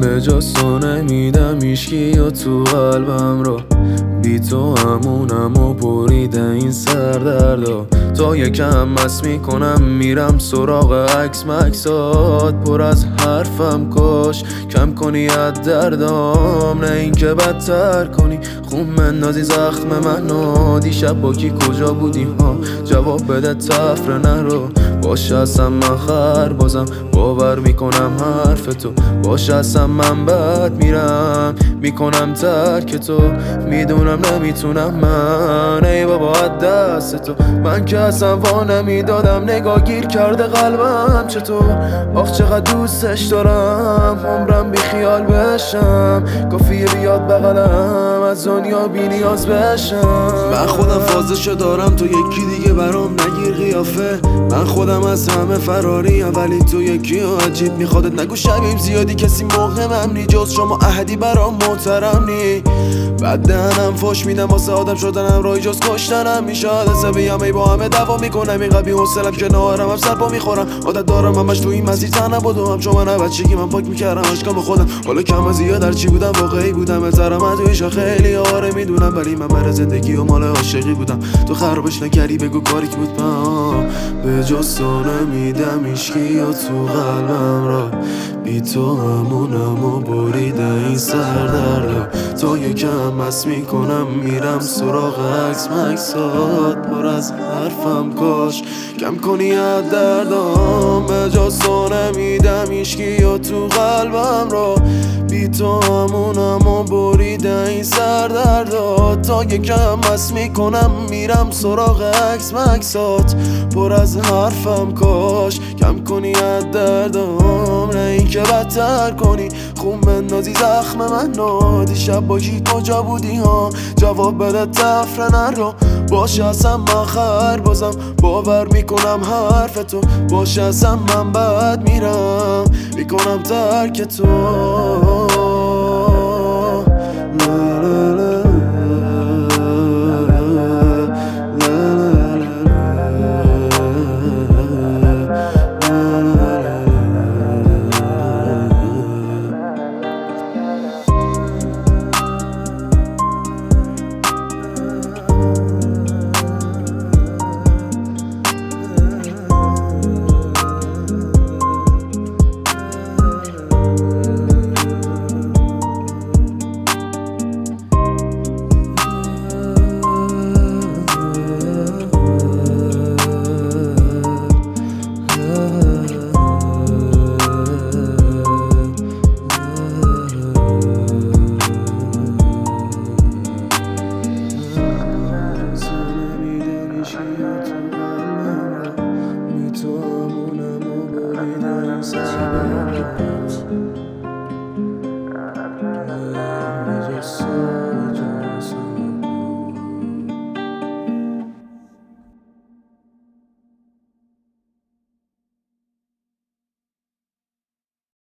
به جز تو نمیدم هیچکی و تو قلبم رو بی تو همونم و بریده این سردردا تا یکم مست میکنم میرم سراغ عکس مکسات پر از حرفم کاش کم کنی از دردام نه اینکه بدتر کنی خون مندازی زخم منو دیشب با کی کجا بودی ها جواب بده تفره نرو باشه اصلا من خر بازم باور میکنم حرف تو باشه اصلا من بد میرم میکنم ترک تو میدونم نمیتونم من ای بابا دست تو من که اصلا وا نمیدادم نگاه گیر کرده قلبم چطور آخ چقدر دوستش دارم عمرم بی خیال بشم کافیه بیاد بغلم از دنیا بی نیاز بشم من خودم فازشو دارم تو یکی دیگه برام نگیر قیافه من خودم از همه فراریم ولی تو یکی عجیب میخوادت نگو شبیم زیادی کسی مهمم نی جز شما احدی برام محترم نی بعد دهنم فش میدم واسه آدم شدنم رای جز کشتنم میشاد حسابیم ای با همه دوا میکنم اینقدر بی‌حوصله‌ام که نهارم هم سر پا میخورم عادت دارم همش تو این مسیر تنها بدوم چون من بچگی من پاک میکردم اشکام خودم حالا کم از زیاد در چی بودم واقعی بودم احترام تویشا خیلی آره میدونم ولی من برای زندگی و مال عاشقی بودم تو خرابش نکردی بگو کاری که بود به جز تو نمیدم هیچکی یا تو قلبم را بی تو همونم و بریده این سردردا تا یکم مست میکنم میرم سراغ عکس مکسات پر از حرفم کاش کم کنی از دردام به جز تو نمیدم هیچکی یا تو قلبم را بی تو همونم و بریده این سردردا تا یکم مست میکنم میرم سراغ عکس مکسات پر از حرفم کاش کم کنی از دردام نه اینکه بدتر کنی خون بندازی زخم منو دیشب با کی کجا بودی ها جواب بده تفره نرو باشه اصلا من خر بازم باور میکنم حرف تو باشه اصلا من بد میرم میکنم ترک تو So